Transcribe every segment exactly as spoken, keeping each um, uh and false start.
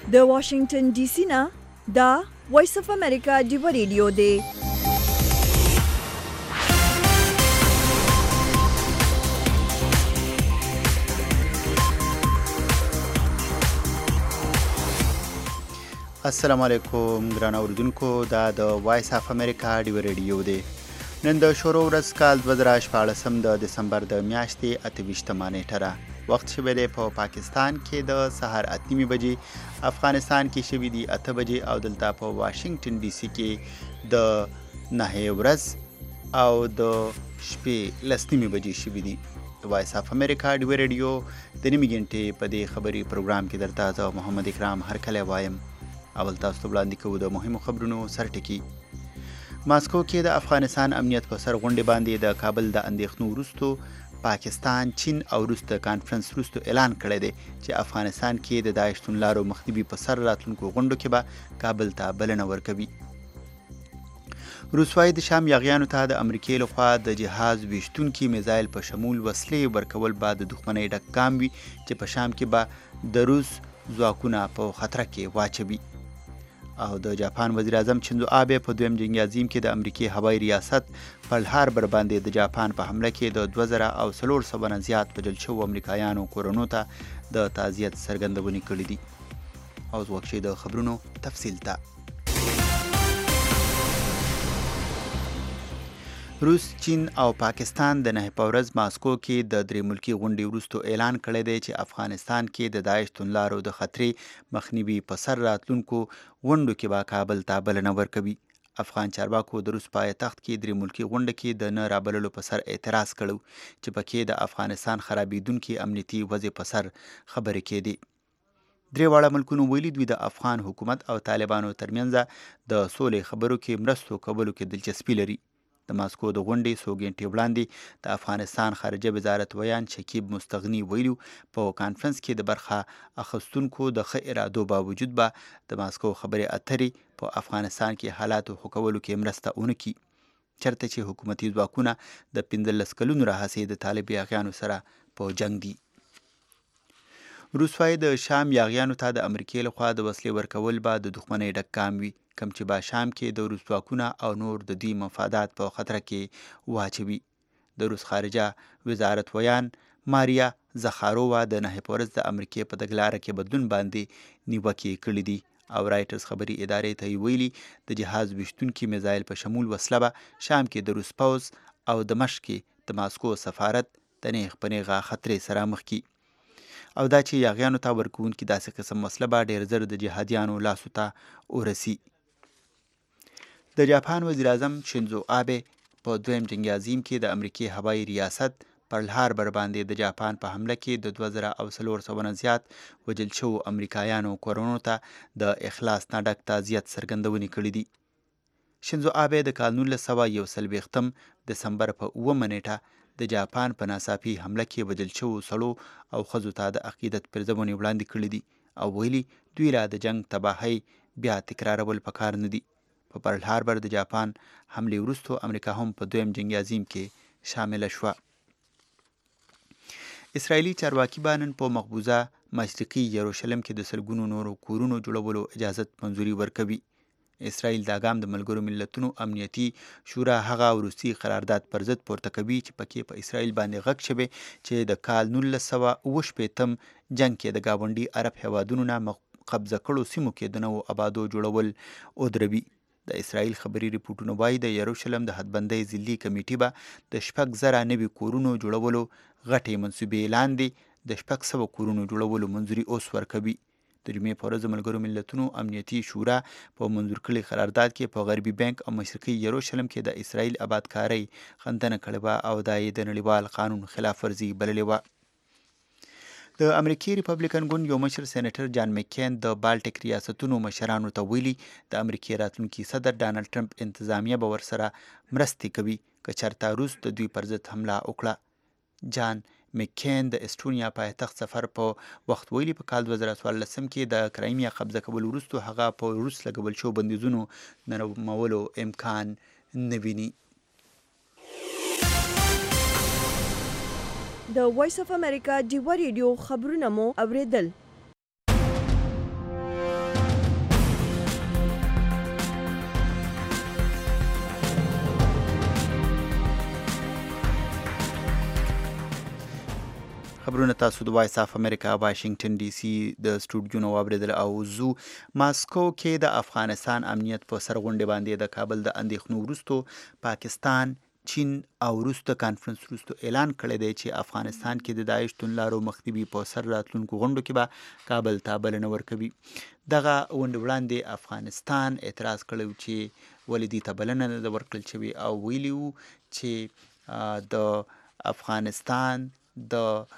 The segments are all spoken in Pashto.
د واشنگټن ډي سي نه دا وایس اف امریکا دی ریډیو دی. السلام علیکم ګران اوردونکو، دا د وایس اف امریکا دی ریډیو دی. نن د شروع ورځ کال دوه زره شپاړسم د دسمبر د میاشتې اته ویشتمه نیټه ده. وخت شوی دی په پاکستان کې د سهار اته نیمې بجې، افغانستان کې شوي دي اته بجې او دلته په واشنگټن ډي سي کې د نهه ورځ او د شپې لس نیمې بجې شوي دي. د وایس اف امریکا دی ریډیو د نیمې غنټې په دې خبري پروګرام کې درته زه محمد اکرام هرکلی وایم. اول تاسو ته وړاندې کوو د مهمو خبرونو سرټکي. ماسکو کې د افغانستان امنیت په سر غونډې باندې د کابل د اندېښنو وروستو پاکستان، چین او روس د کانفرنس وروستو اعلان کړی دی چې افغانستان کې د داعش توندلارو مخنیوي په سر راتلونکو غونډو کې به کابل ته بلنه ورکوي. روس وايي د شام یاغیانو ته د امریکې لخوا د جهاز ویشتونکي میزایل په شمول وسلې ورکول به د دښمنۍ ډک ګام وي چې په شام کې به د روس ځواکونه په خطر کې واچوي. او د جاپان وزیر اعظم شینزو آبه په دویم جنګي عظیم کې د امریکای هوایي ریاست پرل هاربر باندې د جاپان په حمله کې د دوه زره او څلور سوه نه زیات وژل شوو امریکایانو کورونو ته د تعزیت څرګندونې کړې دي. او وخت شي د خبرونو تفصیل ته. روس، چین او پاکستان د نهه په ورځ ماسکو کې د درې ملکي غونډې وروستو اعلان کړی دی چې افغانستان کې د داعش توندلارو د خطرې مخنیوي په سر راتلونکو غونډو کې به کابل ته بلنه ورکوي. افغان چارواکو د روس پایتخت کې درې ملکي غونډه کې د نه رابللو په سر اعتراض کړو چې پکې د افغانستان خرابېدونکي امنیتي وضع په سر خبرې کېدې. درې واړه ملکونو ویلي دوی د افغان حکومت او طالبانو ترمنځ د سولې خبرو کې مرستو کولو کې دلچسپي لري. د ماسکو د غونډې څو ګنټې وړاندې د افغانستان خارجه وزارت ویان شکیب مستغني ویلو په کانفرنس کې د برخه اخیستونکو د ښه ارادو باوجود به د ماسکو خبرې اترې په افغانستان کې حالاتو ښه کولو کې مرسته ونه کړي، چېرته چې حکومتي ځواکونه د پنځلس کلونو راهیسې د طالب یاغیانو سره په جنګ دي. روس وايي د شام یاغیانو ته د امریکې لخوا د وسلې ورکول به د دښمنۍ ډک ګام وي، کم چې به شام کې د روس ځواکونه او نور د دوی مفادات په خطر کې واچوي. د روس خارجه وزارت ویان ماریا زخارووا د نهه په ورځ د امریکې په تګلاره کې بدلون باندې نیوکې کړې دي او رایټرز خبري ادارې ته ویلي د جهاز ویشتونکي میزایل په شمول وسله به شام کې د روس پوځ او دمشق کې د ماسکو سفارت د نیغ په نیغه خطرې سره مخ کی، او دا چې یاغیانو ته ورکوونکي داسې قسم وسله به ډېر زر د جهادیانو لاسو ته ورسي. د جاپان وزیر اعظم شینزو آبه په دویم جنګي عظیم کې د امریکای هوایي ریاست پرل هاربر باندې د جاپان په حمله کې د دوه زره او څلور سوه نه زیات وژل شوو امریکایانو کورونو ته د اخلاص نه ډک تعزیت څرګندونې کړې دي. شینزو آبه د کال نولس سوه یو څلوېښتم دسمبر په اوومه نیټه د جاپان په ناڅاپي حمله کې وژل شوو سړو او ښځو ته د عقیدت پرځونې وړاندې کړې دي او ویلي دوی لا د جنګ تباهۍ بیا تکرارول پکار نه دي. په پرل هاربر د جاپان حملې وروستو امریکا هم په دویم جنګي عظیم کې شامله شوه. اسرائیلي چارواکي به نن په مقبوضه مشرقي یروشلم کې د سلګونو نورو کورونو جوړولو اجازت منظوري ورکوي. اسرائیل دا ګام د ملګرو ملتونو امنیتي شورا هغه وروستي قرارداد پر ضد پورته کوي چې پکې په اسرائیل باندې غږ شوی چې د کال نولس سوه اوه شپېتم جنګ کې د ګاونډي عرب هیوادونو نه قبضه کړو سیمو کې د نوو آبادو جوړول ودروي. د اسرائیل خبري ریپورټونه وایي د یروشلم د حدبندۍ ضلعي کمیټې به د شپږ زره نوي کورونو جوړولو غټې منصوبې لاندې د شپږ سوه کورونو جوړولو منظوري اوس ورکوي. د جمعې په ورځ ملګرو ملتونو امنیتي شورا په منظور کړي قرارداد کې په غربي بانک او مشرقي یروشلم کې د اسرائیل آبادکارۍ غندنه کړې وه او دا یې د نړیوال قانون خلاف ورزي بللې وه. د امریکای ریپبلیکن ګوند یو مشر سېنیټر جان مکین د بالټیک ریاستونو مشرانو ته ویلي د امریکای راتلونکي صدر ډانلډ ټرمپ انتظامیه به ورسره مرستې کوي که چېرته روس د دوی پر ضد حمله وکړه. جان مکین د اسټونیا پایتخت سفر په وخت ویلي په کال دوه زره څوارلسم کې د کرایمیا قبضه کول وروستو هغه په روس لګول شوو بندیزونو نرمولو امکان نه ویني. د وایس اف امریکا دی ریډیو خبرونه مو اوریدل. خبرونه تاسو د وایس اف امریکا واشنگټن ډي سي د سټوډیو نو واوریدل او زو ماسکو کې د افغانستان امنیت په سر غونډه باندې د کابل د اندېښنو وروسته پاکستان چین او روس د کانفرنس وروسته اعلان کړی دی چې افغانستان کې د داعش توندلارو مخنیوي په سر راتلونکو غونډو کې به کابل ته بلنه ورکوي. دغه غونډې وړاندې افغانستان اعتراض کړی چې ولې دې ته بلنه نه ده ورکړل شوې او ویلي وو چې د افغانستان د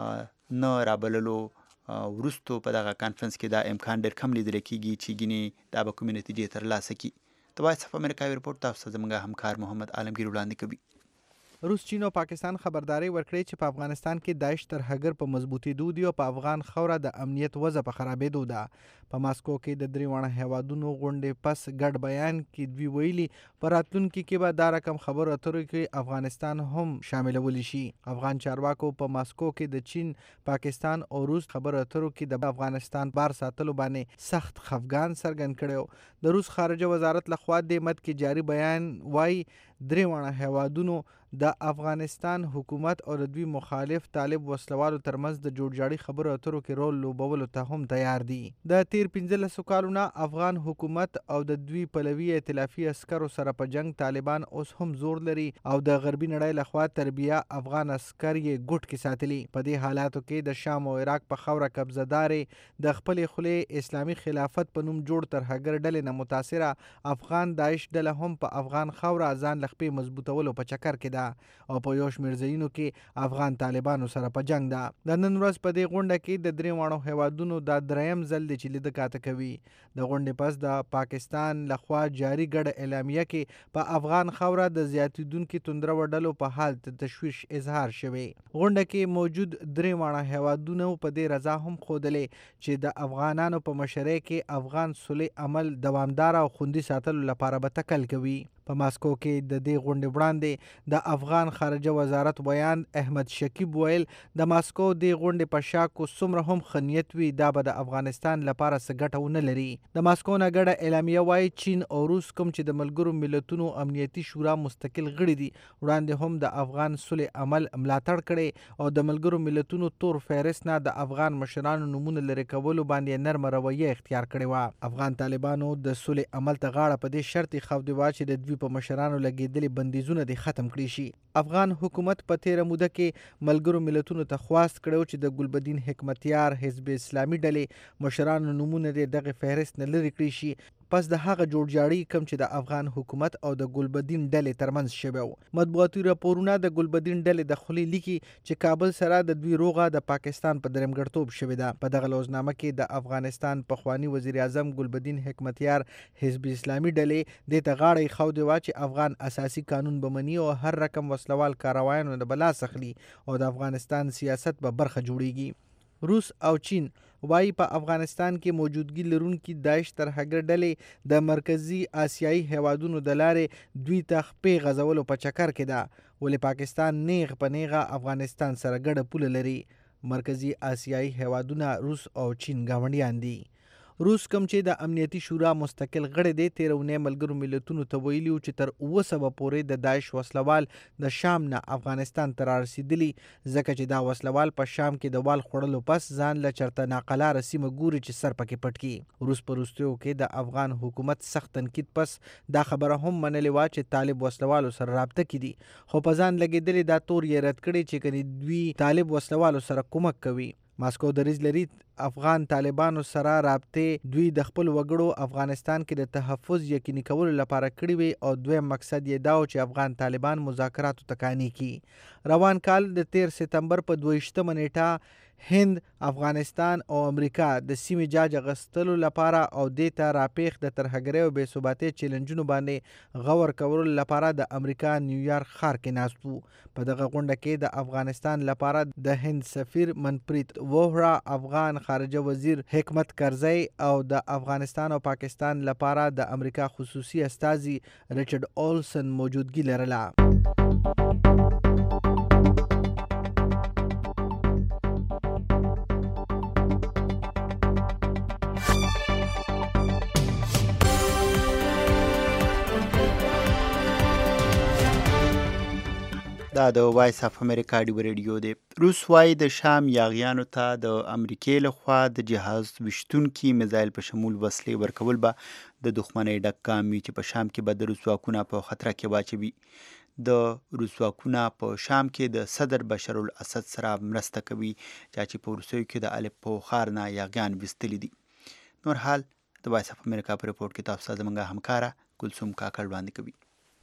نه رابللو وروستو په دغه کانفرنس کې دا امکان ډېر کم لیدل کېږي چې ګینې دا به کومې نتیجې ترلاسه کړي. د وایس اف امریکا ریپورټ تاسو زموږ همکار محمد عالمگیر وړاندې کوي. روس چین او پاکستان خبرداري ورکړې چې په افغانستان کې داعش تر هګر په مضبوطېدو دي او په افغان خوره د امنیت وضع په خرابېدو ده. په ماسکو کې د درې واړه هیوادونو غونډې پس ګډ بیان کې دوی ویلي په راتلونکي کې به دا رقم خبرو اترو کې افغانستان هم شاملولی شي. افغان چارواکو په ماسکو کې د چین، پاکستان او روس خبرو اترو کې د افغانستان بار ساتلو باندې سخت خفګان څرګند کړی. د روس خارجه وزارت لخوا د مد کې جاری بیان وايي درې واړه هیوادونو د افغانستان حکومت او د دوی مخالف طالب وسلوالو ترمنځ د جوړجاړي خبرو اترو کې رول لوبولو ته هم تیار دي. د تیر پنځلسو کالونو افغان حکومت او د دوی پلوي ائتلافي عسکرو سره په جنگ طالبان اوس هم زور لري او د غربي نړۍ لخوا تربیه افغان عسکر یې ګوټ کې ساتلي. په دې حالاتو کې د شام او عراق په خوره قبضه دارې د خپلې خولې اسلامي خلافت په نوم جوړ ترهګر ډلې نه متاثره افغان داعش ډله هم په افغان خوره ځان لخپې مضبوطولو په چکر کې او په یو شمېر ځایونو کې افغان طالبانو سره په جنگ ده. د نن ورځ په دې غونډه کې د درې واړو هیوادونو دا دریم ځل دی چې لیده کاته کوي. د غونډې پس د پاکستان لخوا جاري ګډه اعلامیه کې په افغان خوره د زیاتېدونکي توندرو ډلو په حال د تشویش اظهار شوی. غونډه کې موجود درې واړه هیوادونو په دې رضا هم ښودلې چې د افغانانو په مشرۍ کې افغان صلح عمل دوامدار او خوندي ساتلو لپاره به تکل کوي. په ماسکو کې د دې غونډې وړاندې د افغان خارجه وزارت ویان احمد شکیب ویل د ماسکو د غونډې په شا کو څومره هم ښه نیت وي دا به د افغانستان لپاره څه ګټه ونه لري. د ماسکو نه ګډه اعلامیه وایي چین او روس کوم چې د ملګرو ملتونو امنیتي شورا مستقل غړي دي وړاندې هم د افغان صلح عمل ملاتړ کړي او د ملګرو ملتونو تور فهرست نه د افغان مشرانو نومونه لرې کولو باندې نرمه رویه اختیار کړې وه. افغان طالبانو د صلح عمل ته غاړه په دې شرط ایښودې وه چې د دوی په مشرانو لګېدلې بندیزونه دې ختم کړي شي. افغان حکومت په تیره موده کې ملګرو ملتونو ته خواست کړی چې د ګلبدین حکمتیار حزب اسلامي ډلې مشرانو نومونه دې دغه فهرست نه لرې کړي شي پس د هغه جوړجاړي کم چې د افغان حکومت او د ګلبدین ډلې ترمنځ شوی و. مطبوعاتي راپورونه د ګلبدین ډلې د خولې لیکي چې کابل سره د دوی روغه د پاکستان په درېمګړتوب شوې ده. په دغه لوزنامه کې د افغانستان پخوانی وزیر اعظم ګلبدین حکمتیار حزب اسلامي ډلې دې ته غاړه ایښودې وه چې افغان اساسي قانون به مني او هر رقم وسلوال کاروایانو نه به لاس اخلي او د افغانستان سیاست به برخه جوړیږي. روس او چین وايي په افغانستان کې موجودګي لرونکي داعش ترهګر ډلې د مرکزي آسیایي هیوادونو د لارې دوی ته خپې غځولو په چکر کې ده. ولې پاکستان نیغ په نیغه افغانستان سره ګډه پوله لري. مرکزي آسیایي هیوادونه روس او چین ګاونډیان دي. روس کوم چې د امنیتي شورا مستقل غړی دی تېره اونۍ ملګرو ملتونو ته ویلي وو چې تر اوه سوه پورې د داعش وسلوال د شام نه افغانستان ته رارسېدلي ځکه چې دا وسلوال په شام کې د وال خوړلو پس ځان له چرته ناقلاره سیمه ګوري چې سر پکې پټ کړي. روس په وروستیو کې د افغان حکومت سخت تنقید پس دا خبره هم منلې وه چې طالب وسلوالو سره رابطه کې دي خو په ځان لګېدلې دا تور یې رد کړی چې کنې دوی طالب وسلوالو سره کومک کوي. ماسکو دریځ لري افغان طالبانو سره رابطې دوی د خپل وګړو افغانستان کې د تحفظ یقیني کولو لپاره کړي وي او دویم مقصد یې دا و چې افغان طالبان مذاکراتو ته قانع کړي. روان کال د تیر سپتمبر په دویشتمه نیټه هند، افغانستان او امریکا د سیمې جاج اخیستلو لپاره او دې ته راپیښ د ترهګرۍ او بې ثباتۍ چیلنجونو باندې غور کولو لپاره د امریکا نیویارک ښار کې ناست وو. په دغه غونډه کې د افغانستان لپاره د هند سفیر منپریت ووهرا، افغان خارجه وزیر حکمت کرزی او د افغانستان او پاکستان لپاره د امریکا خصوصي استازي ریچارډ اولسن موجودګي لرله. د دا د وایس اف امریکا ډیو ریډیو دی. روس وایي د شام یاغیانو ته د امریکې لخوا د جهاز ویشتونکي میزایل په شمول وسلې ورکول به د دښمنۍ ډک ګام وي چې په شام کې به د روس ځواکونه په خطر کې واچوي. د روس ځواکونه په شام کې د صدر بشر الاسد سره مرسته کوي چې په وروستیو کې د الپو ښار نه یاغیان ویستلي دي. نور حال د وایس اف امریکا په رپورټ کې تاسو ته زموږ همکاره کلثوم کاکړ وړاندې کوي.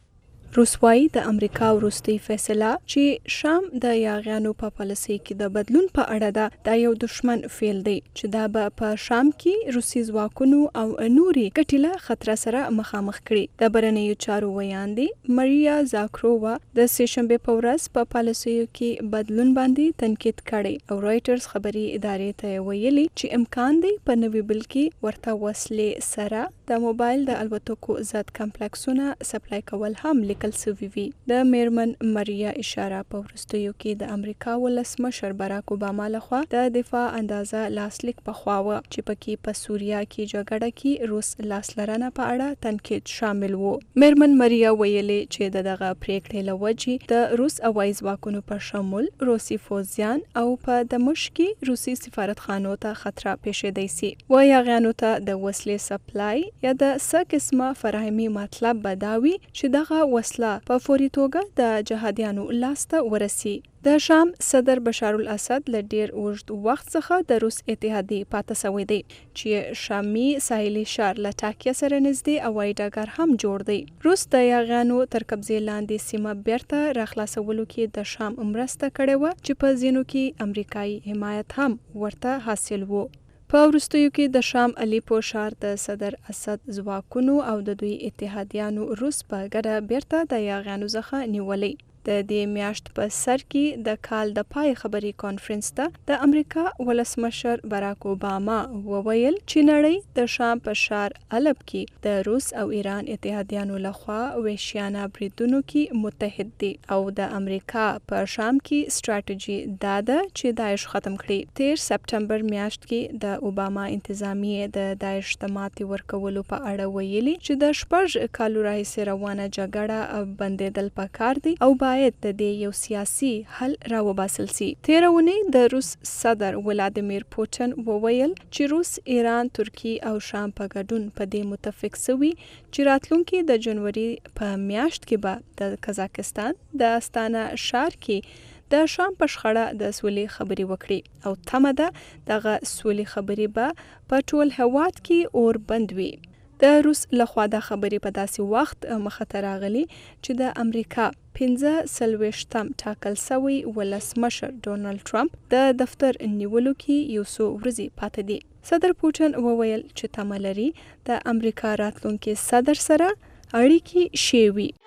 روس وایي د امریکا وروستۍ فیصله چې شام د یاغیانو په پالیسۍ کې د بدلون په اړه ده دا یو دشمن فعل دی چې دا به په شام کې روسي ځواکونو او نوري ګټې له خطر سره مخامخ کړي. د بهرنیو چارو ویاندې ماریا زاکرووا د سهشنبې په ورځ په پالیسیو کې بدلون باندې تنقید کړی او رایټرز خبري ادارې ته ویلي چې امکان دی په نوي بل کې ورته وسلې سره د موبایل د الوتکو ضد کمپلیکسونه سپلای کول هم لیکل سوي وي. د میرمن ماریا اشاره په وروستیو کې د امریکا ولسمشر باراک اوباما لخوا د دفاع اندازه لاسلیک پخواوه چې پکې په سوریا کې جګړه کې روس لاسلرنه په اړه تنقید شامل وو. میرمن ماریا ویلي چې دغه پریکړې له وجې د روس هوایي ځواکونو په شمول روسي فوجیان او په دمشق کې روسي سفارتخانو ته خطر پیښیدای شي. وایغانو ته د وسلې سپلای یا د څه قسمه فراهمي مطلب بداوي چې دغه وسله په فوري توګه د جهادیانو لاسته ورسي. د شام صدر بشار الاسد له ډیر اوږد وخت څخه د روس اتحادیې پاتې شوی دی چې شامي ساحلي ښار له ټاکیا سره نږدې هوایي ډګر هم جوړ دی. روس د یاغیانو تر قبضې لاندې سیمه بیرته راخلاصولو کې د شام مرسته کړې وه چې په ځینو کې امریکایي حمایت هم ورته حاصل وو. په وروستیو کې د شام الیپو ښار د صدر اسد ځواکونو او د دوی اتحادیانو روس په ګډه بیرته د یاغیانو څخه نیولی. د دې میاشت په سر کې د کال د پای خبري کانفرنس ته د امریکا ولسمشر باراک اوباما وویل چې نړۍ د شام په ښار الب کې د روس او ایران اتحادیانو لخوا وحشیانه بریدونو کې متحد دي او د امریکا په شام کې ستراتیژي دا ده چې داعش ختم کړي. تیر سپټمبر میاشت کې د اوباما انتظامیه د داعش د ماتې ورکولو په اړه ویلي چې د شپږ کالو راهیسې روانه جګړه بندېدل پکار دي او باید د دې یو سیاسي حل راوباسل سي. تیره اونۍ د روس صدر ولادیمیر پوتین وویل چې روس، ایران، ترکی او شام په ګډون په دې متفق سوي چې راتلونکي د جنوري په میاشت کې به د قزاقستان د استانه ښار کې د شام په شخړه د سولې خبرې وکړي او تمه ده دغه سولې خبرې به په ټول هېواد کې اور بند وي. د روس لخوا د خبرې په داسې وخت مخه ته راغلي چې د امریکا پنځه څلوېښتم ټاکل سوی ولسمشر ډونالډ ټرمپ د دفتر نیولو کې یو څو ورځې پاتې دي. صدر پوتین وویل چې تمه لري د امریکا راتلونکي صدر سره اړیکې ښې وي.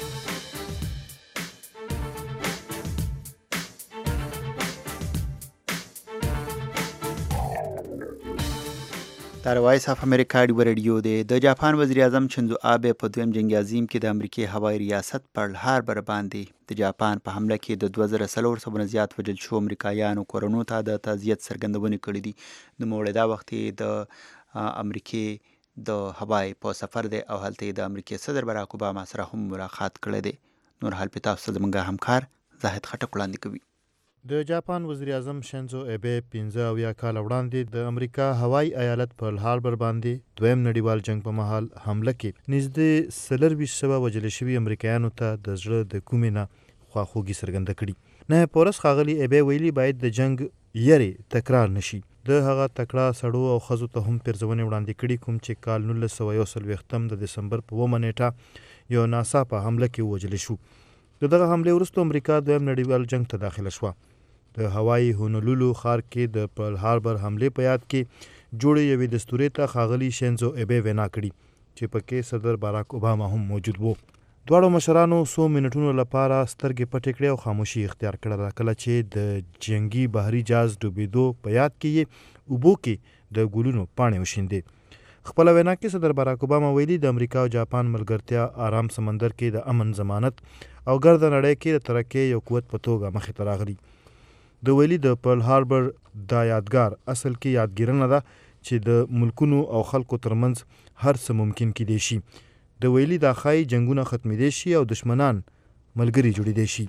دا وایس اف امریکا ډیو ریډیو دی. د جاپان وزیر اعظم شینزو آبه په دویم جنگ عظیم کې د امریکای هوایي ریاست پرل هاربر باندې د جاپان په حمله کې د دوه زره څلور سوه نه زیات وژل شوو امریکایانو کورنو ته د تعزیت څرګندونې کړې دي. نوموړی دا وخت د امریکې د هوایي په سفر دی او هلته د امریکې صدر باراک اوباما سره هم ملاقات کړی دی. نور حال په تاسو زموږ همکار زاهد خټک وړاندې کوي. د جاپان وزیر اعظم شینزو آبه پنځه اویا کال وړاندې د امریکا هوایي ایالت پرل هاربر باندې دویم نړیوال جنگ په مهال حمله کې نږدې څلرویشت سوه وژل شوي امریکایانو ته د زړه د کومې نه خواخوږي څرګنده کړي. نه په ورځ ښاغلي آبه ویلي باید د جنگ یرې تکرار نشي. د هغه تکړه سړو او ښځو ته هم پیرزونې وړاندې کړي کوم چې کال نولس سوه یو څلوېښتم د دسمبر په اوومه نیټه یو ناڅاپه حمله کې ووژل شو. د دغه حملې وروسته امریکا دویم نړیوال جنگ ته داخله شوه. د هوایي هونولولو ښار کې د پرل هاربر حملې په یاد کې جوړې یوې دستورې ته ښاغلي شینزو آبه وینا کړي چې پکې صدر باراک اوباما هم موجود وو. دواړو مشرانو څو منټونو لپاره سترګې پټې کړې او خاموشي اختیار کړله کله چې د جنگي بحري جهاز ډوبېدو په یاد کې یې اوبو کې د ګلونو پاڼې وشیندې. خپله وینا کې صدر باراک اوباما ویلي د امریکا او جاپان ملګرتیا آرام سمندر کې د امن ضمانت او ګرده نړۍ کې د ترقۍ یو قوت په توګه مخې ته راغلي. د ویلي د پرل هاربر دا یادګار اصل کې یادګیرنه ده چې د ملکونو او خلکو ترمنځ هر څه ممکن کېدی شي. د ویلي دا ښایي جنګونه ختمېدی شي او دشمنان ملګري جوړېدی شي.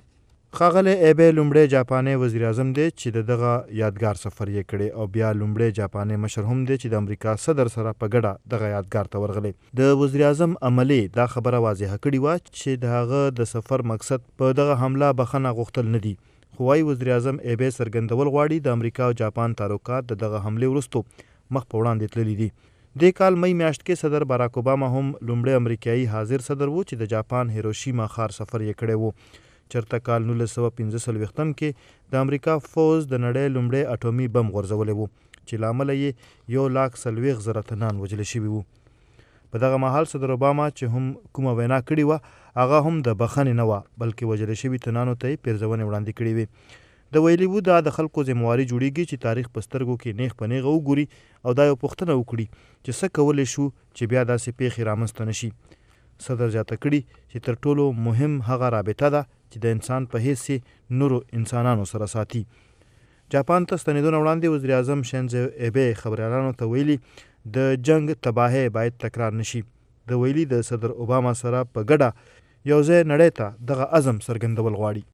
ښاغلی ایبی لومړی جاپاني وزیر اعظم دی چې د دغه یادګار سفر یې کړی او بیا لومړی جاپاني مشر هم دی چې د امریکا صدر سره په ګډه دغه یادګار ته ورغلی. د وزیر اعظم عملي دا خبره واضحه کړې وه چې د هغه د سفر مقصد په دغه حمله بخښنه غوښتل نه دي، خو وايي وزیر اعظم ایبی څرګندول غواړي د امریکا او جاپان تعلقات د دغه حملې وروستو مخ په وړاندې تللي دي. دې کال مئی میاشت کې صدر باراک اوباما هم لومړی امریکایي حاضر صدر و چې د جاپان هیروشیما ښار سفر یې کړی و. چرته کال نولس سوه پنځه څلوېښتم کې د امریکا فوز د نړۍ لومړی اټومي بم غورځولی و چې له امله یې یو لاک څلوېښت زره تنان وژلي شوي وو. په دغه مهال صدر اوباما چې هم کومه وینا کړې وه هغه هم د بخښنې نه وه بلکې وژلي شوي تنانو ته یې پیرزونې وړاندې کړې وې. د ویلي وو دا د خلکو ذمواري جوړیږي چې تاریخ په سترګو کې نیغ په نیغه وګوري او دا یو پوښتنه وکړي چې څه کولی شو چې بیا داسې پیښې رامنځته نه شي. صدر زیاته کړي چې تر ټولو مهم هغه رابطه ده چې د انسان په حیث نورو انسانانو سره ساتي. جاپان ته ستنېدو نه وړاندې وزیر اعظم شینزو ایبی خبریالانو ته ویلي د جنگ تباهۍ باید تکرار نشي. د ویلي د صدر اوباما سره په ګډه یو ځای نړۍ ته دغه عزم څرګندول غواړي.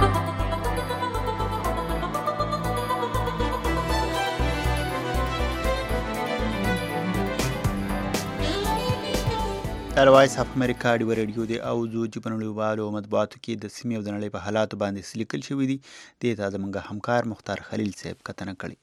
دا وایس اف امریکا ډیو ریډیو دی او زو چې په نړیوالو مطبوعاتو کې د سیمې او د نړۍ په حالاتو باندې څه لیکل شوي دي دې ته زموږ همکار مختار خلیل صاحب کتنه کړې.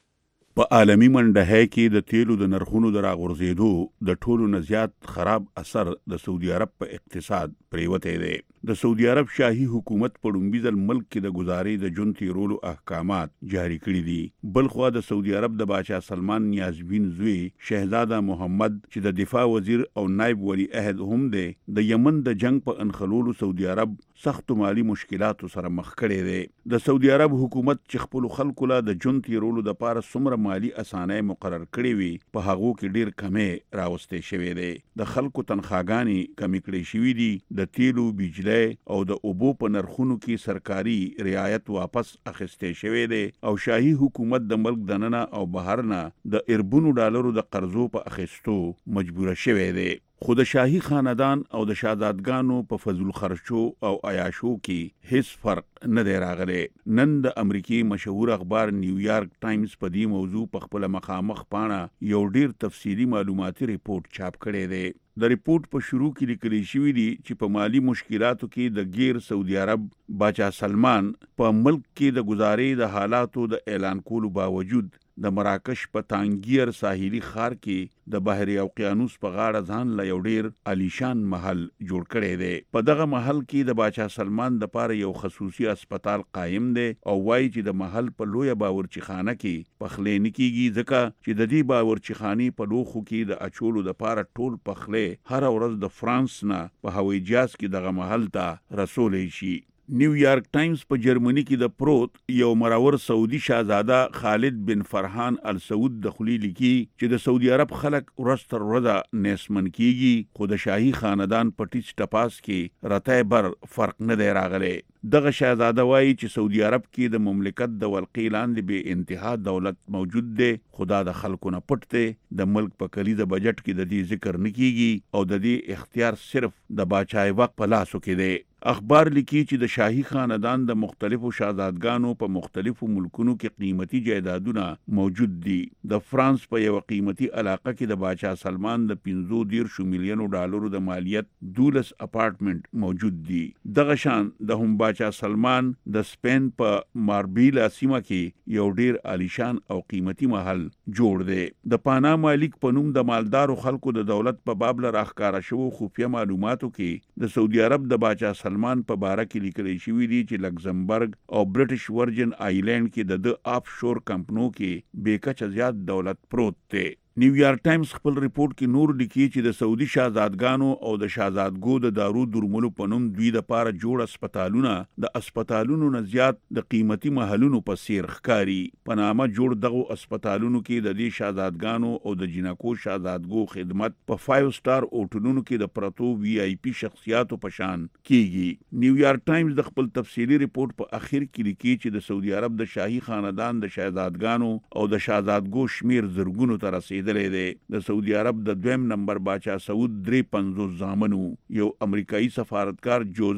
په عالمي منډهۍ کې د تیلو د نرخونو د راغورځېدو د ټولو نه زیات خراب اثر د سعودي عرب په اقتصاد پریوتی دی. د سعودي عرب شاهي حکومت په لومړي ځل ملک کې د ګزارې د ژوند تیرولو احکامات جاري کړي دي. بلخوا د سعودي عرب د باچا سلمان نیازبین زوی شهزاده محمد چې د دفاع وزیر او نایب ولی عهد هم دی د یمن د جنگ په انخلولو سعودي عرب سختو مالی مشکلاتو سره مخ کړی دی. د سعودي عرب حکومت چې خپلو خلکو له د ژوند تیرولو دپاره څومره مالی اسانۍ مقرر کړې وي په هغو کې ډېر کمې راوستی شوی دی. د خلکو تنخواګانې کمې کړې شوي دي. د تیلو بجلی او د اوبو په نرخونو کې سرکاري رعایت واپس اخیستی شوی دی او شاهي حکومت د ملک دننه او بهر نه د اربونو ډالرو د قرضو په اخیستو مجبوره شوی دی. خو د شاهي خاندان او د شهزادګانو په فضل خرچو او عیاشو کې هیڅ فرق نه دی راغلی. نن د امریکای مشهور اخبار نیویارک ټایمز په دې موضوع په خپل مخامخ پاڼه یو ډیر تفصیلی معلوماتي ریپورت چاپ کړی دی. د ریپورت په شروع کې لیکل شوي دي چې په مالی مشکلاتو کې د غیر سعودي عرب باچا سلمان په ملک کې د گزارې د حالاتو د اعلان کولو باوجود د مراکش په تانګیر ساحلي ښار کې د بحر اوقیانوس په غاړه ځان له یو ډیر عالیشان محل جوړ کړی دی. په دغه محل کې د باچا سلمان دپاره یو خصوصي اسپتال قایم دی او وایي چې د محل په لویه باورچیخانه کې پخلی نه کیږي ځکه چې د دې باورچیخانې په لوښو کې د اچولو دپاره ټول پخلی هره ورځ د فرانس نه په هوایي جهاز کې دغه محل ته رسولی شي. نیویارک ټایمز په جرمني کې د پروت یو مرور سعودي شاهزاده خالد بن فرحان السعود د خولي لیکي چې د سعودي عرب خلک ورځ تر ورځه نیسمن کیږي خو د شاهي خاندان په ټیچ ټپاس کې رتی بر فرق نه دی راغلی. دغه شاهزاده وایي چې سعودي عرب کې د مملکت د ولقې لاندې بې انتها دولت موجود دی خو دا د خلکو نه پټ دی. د ملک په کلیده بجټ کې د دې ذکر نه کیږي او د دې اختیار صرف د باچای وق په لاسو کې دی. اخبار لیکي چې د شاهي خاندان د مختلفو شاهزادګانو په مختلفو ملکونو کې قیمتي جایدادونه موجود دي. د فرانس په یو قیمتي علاقه کې د باچا سلمان د پنځو دیرشو میلیونو ډالرو د مالیت دولس اپارټمنټ موجود دي. دغه شان د هم باچا سلمان د سپین په ماربیلا سیمه کې یو ډیر عالیشان او قیمتي محل جوړ دی. د پاناما لیک په نوم د مالدارو خلکو د دولت په باب له راښکاره شوو خفیه معلوماتو کې د سعودي عرب د باچا سلمان په باره کې لیکلی شوي دي چې لکزمبرګ او برټش ورجن آیلینډ کې د د آف شور کمپنو کې بې کچه زیات دولت پروت دی. نیویارک ټایمز خپل ریپورت کې نور لیکي چې د سعودي شاهزادګانو او د شاهزادګو د دارو درملو په نوم دوی دپاره جوړ اسپتالونه د اسپتالونو نه زیات د قیمتي محلونو په څیر ښکاري. په نامه جوړ دغو اسپتالونو کې د دې شاهزادګانو او د جنکو شاهزادګو خدمت په فایو سټار اوټلونو کې د پرتو وی آی پی شخصیاتو په شان کیږي. نیویارک ټایمز د خپل تفصیلي ریپورت په اخر کې لیکي چې د سعودي عرب د شاهي خاندان د شاهزادګانو او د شاهزادګو شمیر زرګونو ته رسیدلی دی. د سعودي عرب د دویم نمبر باچا سعود درې پنځوس زامنو. یو امریکایي سفارتکار جوزف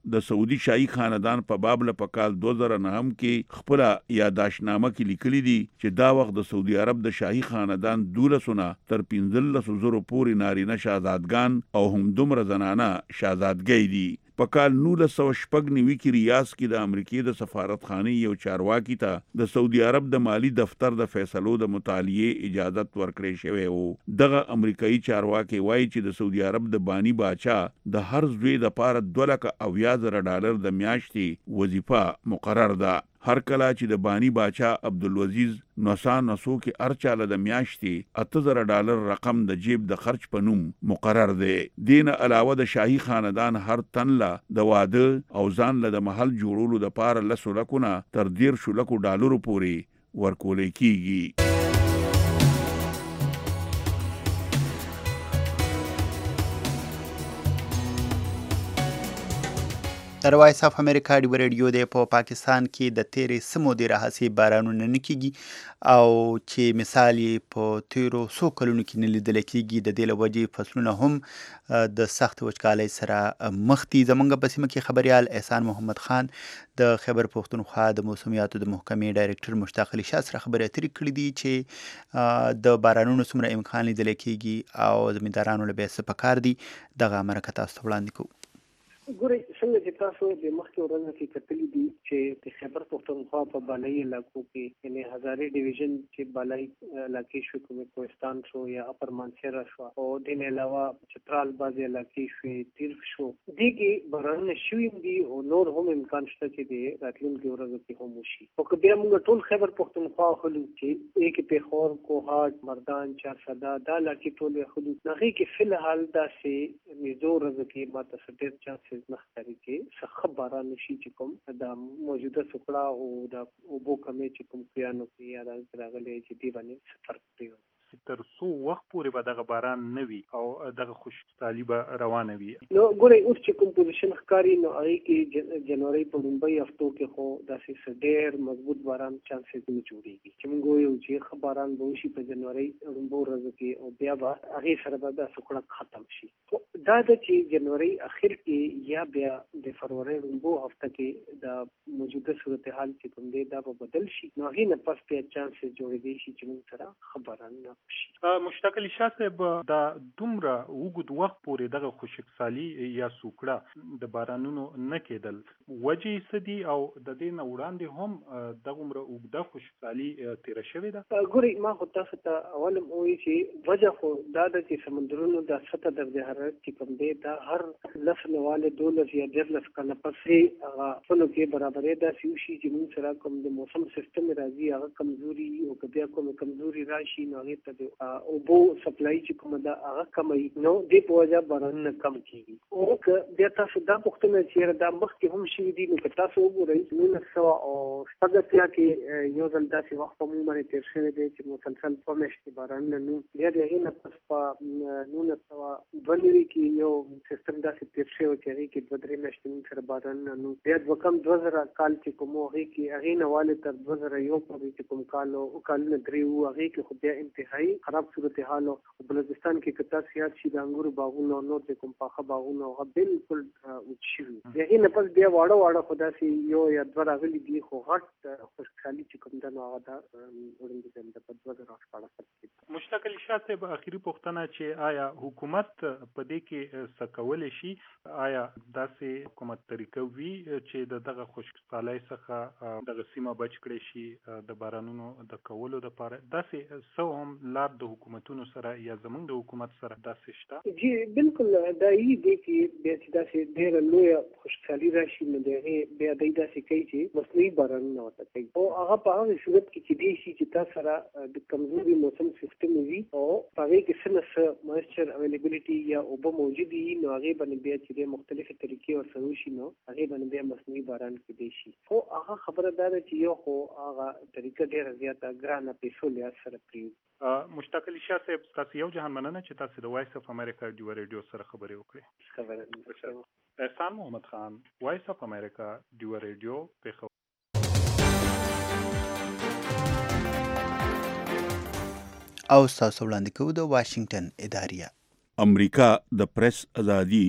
د سعودي شاهي خاندان په باب له پکال دو زره نه هم کې خپل یاداشتنامه کې لیکلي دي چې دا وخت د سعودي عرب د شاهي خاندان دولسونه تر پنځلس زرو پورې نارینه شهزادګان او هم دومره زنانه شهزادګۍ دي. په کال نولس سوه شپږ نوي کې ریاض کې د امریکې د سفارتخانې یو چارواکي ته د سعودي عرب د مالی دفتر د فیصلو د مطالعې اجازت ورکړی شوی و. دغه امریکایي چارواکي وایي چې د سعودي عرب د بانی باچا د هر زوی دپاره دوه لکه اویا زره ډالر د میاشتې وظیفه مقرر ده. هر کله چې د بانی باچا عبدالعزیز نوسا نسو کې هر چاله د میاشتې اته زره ډالر رقم د جیب د خرچ په نوم مقرر دی. دین علاوه د شاهي خاندان هر تن له د واده او ځان له د محل جوړولو د پاره لسو لکونه تر دیرشو لکو ډالرو پورې ورکولی کیږي. د وایس اف امریکا ډیو ریډیو دی په پاکستان کې د تیرې څه مودې راهیسې بارانونه نه کیږي او چې مثال یې په تیرو څو کلونو کې نه لیدل کیږي. د دې له وجې فصلونه هم د سخت وچکالۍ سره مخ دي. زموږ په سیمه کې خبریال احسان محمد خان د خیبر پښتونخوا د موسمیاتو د محکمې ډایرکټر مشتاق علي شاه سره خبرې اترې کړې دي چې د بارانونو څومره امکان لیدل کیږي او زمیندارانو له بیا څه پکار دي. دغه مرکه تاسو ته وړاندې کوو. ګورئ څنګه چې تاسو د مخکې ورځو کې کتلي دي چې د خیبر پښتونخوا په بالایي علاقو کې یعنې هزارې ډیویژن چې بالایي علاقې شو کومې کوهستان شو یا اپر مانسهره شو او د نه علاوه چترال بعضې علاقې شوې تیر شو دې کې بارانونه شوي دي او نور هم امکان شته چې د راتلونکي ورځو کې هم وشي. خو که بیا موږ ټول خیبر پښتونخوا اخلو چې ایک پېښور کوهاټ مردان چارسده دا علاقې ټولې اخلو هغې کې فی الحال داسې نږدې ورځو کې ماته څه ډېر چانسز نه ښکاري چې څه باران وشي چې کوم د موجوده سوکړه او د اوبو کمې چې کوم کویانو کې یا داسې راغلی چې دې باندې څه فرق پرېږدي. تر څو وخت پورې به دغه باران نه وي او دغه خشکسالي به روانه وي؟ نو ګورئ اوس چې کوم پوزیشن ښکاري نو هغې کې جنورۍ په لومړۍ هفتو کې خو داسې څه ډېر مضبوط باران چانسز نه جوړېږي چې موږ وایو چې ښه باران به وشي په جنورۍ لومړو ورځو کې او بیا به هغې سره به دا سوکړه ختم شي. خو دا ده چې جنورۍ اخر کې یا بیا د فروری لومړو هفته کې د موجوده صورتحال چې کوم دی دا به بدل شي نو هغې نه پس بیا چانسز جوړېدی شي چې موږ سره ښه باران نه مشتاق علي شاه صاحب دا دومره اوږد وخت پورې دغه خشکسالي یا سوکړه د بارانونو نه کېدل وجې څه دي او د دې نه وړاندې هم دغومره اوږده خشکسالي تېره شوې ده؟ ګورئ ما خو تاسو ته اول هم ووایي چې وجه خو دا ده چې سمندرونو د سطح درجه حرارت چې کوم دی دا هر لس نواله دولس یا ډېرلس کاله پسې هغه خپلو کې برابرۍ داسې وشي چې موږ سره کوم د موسم سیستم راځي هغه کمزوري او که بیا کومه کمزوري راشي نو هغې ته د اوبو سپلای چې کومه ده هغه کموي نو دې په وجه بارانونه کم کېږي. او که بیا تاسو دا پوښتنه چې دا مخکې هم شوي دي نو که تاسو وګورئ نولس سوه او شپږ اتیا کې یو ځل داسې وخت په موږ باندې تېر شوی دی چې مسلسل دوه میاشتې بارانونه نه بیا د هغې نه پس په نولس سوه دوه نوي کې یو سیستم داسې تېر شوی چې هغې کې دوه درې میاشتې موږ سره بارانونه نه بیا دوه کم دوه زره کال چې کوم و هغې کې هغې نه والې تر دوه زره یو پورې چې کوم کال و کالونه درې وو هغې کې خو بیا انتهایي خراب صورتحال او بلوچستان کې که تاسو یاد شي د انګورو باغونه نور چې کوم پاخه باغونه هغه بالکل وچ شوي د هغې نه پس بیا واړه واړه خو داسې یو یا دوه راغلي دي خو غټ خشکسالي چې کوم ده نو هغه ده وړاندې دی د په دوه زره شپاړس کې. مشتاق علي شاه صاحب اخري پوښتنه چې آیا حکومت په دې کې څه کولی شي؟ آیا داسې حکومت طریقه وي چې د دغه خشکسالۍ څخه دغه سیمه بچ کړی شي د بارانونو د کولو دپاره؟ داسې څه هم لار د حکومتونو سره یا زمونږ د حکومت سره داسې شته؟ جی بالکل دا یي دی چې بیا چې داسې ډېره لویه خشکسالي راشي نو د هغې بیا دی داسې کوي چې مصنوعي بارانونه ورته کوي او هغه په هغه صورت کې چې دی شي چې تا سره د کمزوري موسم سیستم وي او په هغې کې څه نه څه مویسچر اویلیبلیټي یا اوبه موجود وي نو هغې باندې بیا چې دی مختلفې طریقې ورسره وشي نو هغې باندې بیا مصنوعي باران کېدی شي. خو هغه خبره دا ده چې یو خو هغه طریقه ډېره زیاته ګرانه پیسو لحاظ سره پرېږدي. مشتاق علي شاه صاحب تاسو یو جهان مننه چې تاسو د وایس اف امریکا ډیو ریډیو سره خبرې وکړې. احسان محمد خان، وایس اف امریکا ډیو ریډیو پېښور. او تاسو وړاندې کوو د واشنگټن اداریه. امریکا د پریس ازادي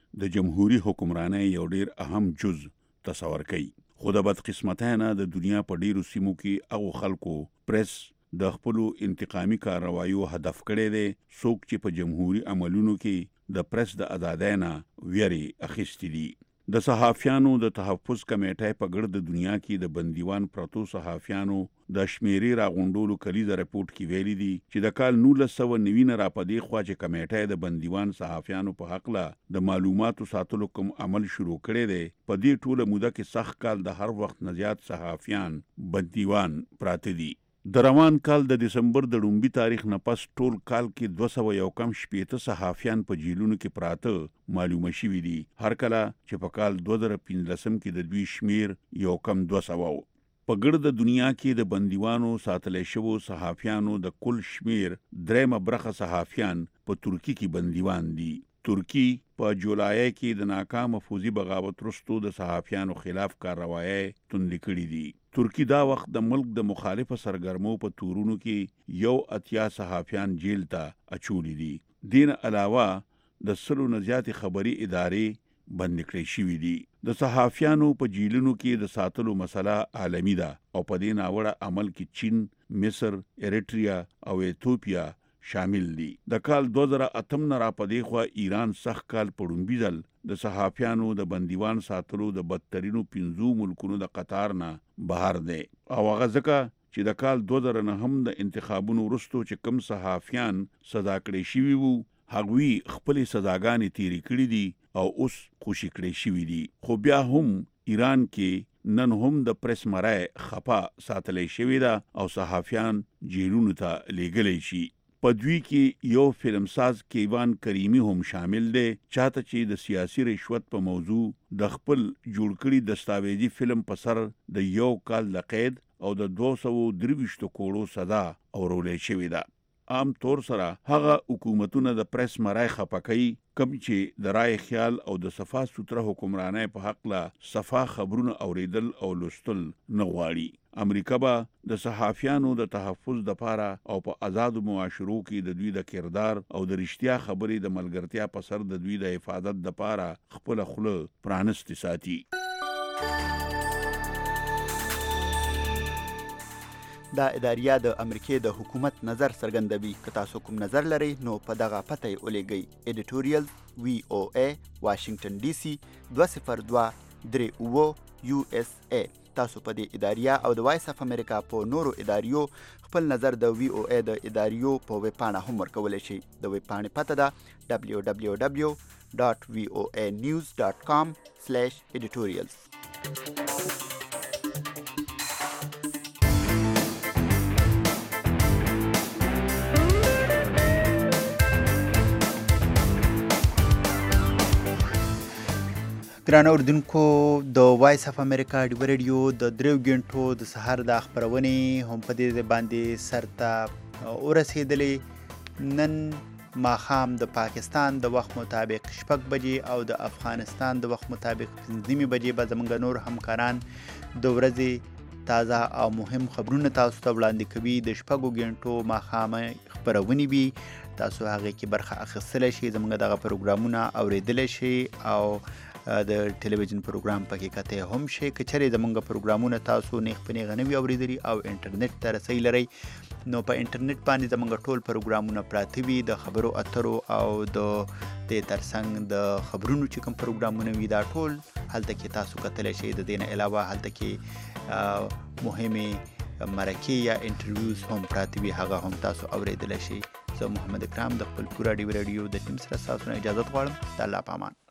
د جمهوریت حکمرانۍ یو ډیر اهم جز تصور کوي. خو د بدقسمتۍ نه د دنیا په ډیرو سیمو کې هغو خلکو پریس د خپلو انتقامي کاروایو هدف کړی دی څوک چې په جمهوری عملونو کې د پریس د ازادۍ نه ویرې اخیستې دي. د صحافیانو د تحفظ کمیټې په ګرد د دنیا کې د بندیوان پرتو صحافیانو د شمیرې راغونډولو کلیزه رپورټ کې ویلي دي چې د کال نولس سوه نوي نه راپدې خوا چې کمیټې د بندیوان صحافیانو په حقله د معلوماتو ساتلو کوم عمل شروع کړی دی په دې ټوله موده کې سخت کال د هر وخت نه زیات صحافیان بندیوان پراته دي. د روان کال د دسمبر د لومبي تاریخ نه پس ټول کال کې دوه سوه یو کم شپېته صحافیان په جیلونو کې پراته معلومه شوي دي، هر کله چې په کال دوه زره پنځلسم کې د دوی شمیر یو کم دوه سوه و. په ګرد دنیا کې د بندیوانو ساتلی شوو صحافیانو د کل شمیر درېیمه برخه صحافیان په ترکی کې بندیوان دي. ترکی په جولای کې د ناکامه فوزي بغاوت وروسته د صحافیانو خلاف کاروایی توندې کړي دي. ترکی دا وخت د ملک د مخالفه سرګرمو په تورونو کې یو اتیا صحافیان جیل ته اچولی دي. دین علاوه د سلو نه زیاتې خبري ادارې بندې کړې شوي دي. د صحافیانو په جیلونو کې د ساتلو مسله عالمي ده او په دې ناوړه عمل کې چین، مصر، ایریټریا او ایتوپیا شامل دي. د کال دوه زره اتم نه راپدې خوا ایران سخت کال په لومبي ځل د صحافیانو د بندیوان ساتلو د بدترینو پنځو ملکونو د قطار نه بهر دی او هغه ځکه چې د کال دوه زره نهم د انتخابونو وروسته چې کم صحافیان سزا کړي شوي وو هغوی خپلې سزاګانې تیرې کړي دي او اوس خوشي کړي شوي دي. خو بیا هم ایران کې نن هم د پریس مرای خپه ساتلی شوې ده او صحافیان جیلونو ته لیږلی شي. په دوی کې یو فلمساز کیوان کریمی هم شامل دی چاته چې د سیاسي رشوت په موضوع د خپل جوړ کړي دستاویزي فلم په سر د یو کال د قید او د دوه سوه درویشت کروړو سزا اورولی شوې ده. عام طور سره هغه حکومتونه د پریس مرای خپه کوي کم چې د رای خیال او د صفا سوتره حکمرانۍ په حقله صفا خبرونه اوریدل او لوستل نه غواړي. امریکا به د صحافیانو د تحفظ دپاره او په آزادو معاشرو کې د دوی د کردار او د رښتیا خبرې د ملګرتیا په سر د دوی د حفاظت دپاره خپله خوله پرانستې ساتي. دا اداریه د امریکې د حکومت نظر څرګندوي. که تاسو کوم نظر لرئ نو په دغه پته یې ولیږئ. ایډیټوریل وی او ای واشنگټن ډي سي دوه صفر دوه درې اووه یو اس ای. تاسو په دې اداریه او د وایس اف امریکا په نورو اداریو خپل نظر د وی او ای د اداریو په ویب پاڼه هم ورکولی شئ. د ویب پاڼې پته ده ډبلیو ډبلیو ډبلیو ډاټ وی او ای نیوز ډاټ کام سلیش ایډیټوریلز. ګرانو اردوونکو د وایس اف امریکا ډیو ریډیو د دریو ګنټو د سهار د خپرونې هم په دې باندې سرته ورسېدلې. نن ماښام د پاکستان د وخت مطابق شپږ بجې او د افغانستان د وخت مطابق پنځه نیمې بجې به زموږ نور همکاران د ورځې تازه او مهم خبرونه تاسو ته وړاندې کوي. د شپږو ګنټو ماښامه خپرونې وي، تاسو هغې کې برخه اخیستلی شئ، زموږ دغه پروګرامونه اورېدلی شئ او د ټلویزیون پروګرام پکې کتی هم شي. که چېرې زموږ پروګرامونه تاسو نیغ په نیغه نه وي اورېدلي او انټرنیټ ته رسۍ لرئ نو په انټرنیټ باندې زموږ ټول پروګرامونه پراته وي. د خبرو اترو او د دې ترڅنګ د خبرونو چې کوم پروګرامونه وي دا ټول هلته کې تاسو کتلی شئ. د دې نه علاوه هلته کې مهمې مرکې یا انټرویوز هم پراته وي، هغه هم تاسو اورېدلی شئ. زه محمد اکرام د خپل پوره ډیو ریډیو د ټیم سره ستاسو نه اجازت غواړم. د الله په امان.